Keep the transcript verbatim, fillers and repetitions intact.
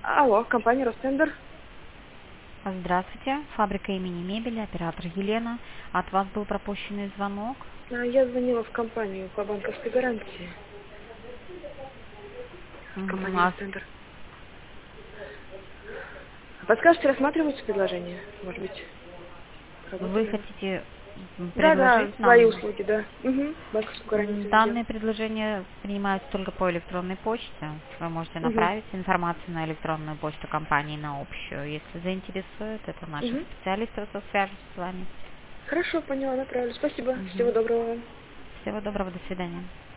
Алло, компания Ростендер. Здравствуйте, фабрика имени Мебели, оператор Елена. От вас был пропущенный звонок. А, Я звонила в компанию по банковской гарантии. Мгм, Компания а Ростендер. Подскажете, рассматриваете предложение? Может быть, Вы работали? хотите Да, да, предложить свои нам? услуги, да. Угу. Банковскую М, гарантию Данные сделать. предложения принимаются только по электронной почте. Вы можете Угу. направить информацию на электронную почту компании на общую. Если заинтересует, это наши Угу. специалисты свяжутся с вами. Хорошо, поняла, направлю. Спасибо. Всего Мгм. доброго вам. Всего доброго, до свидания.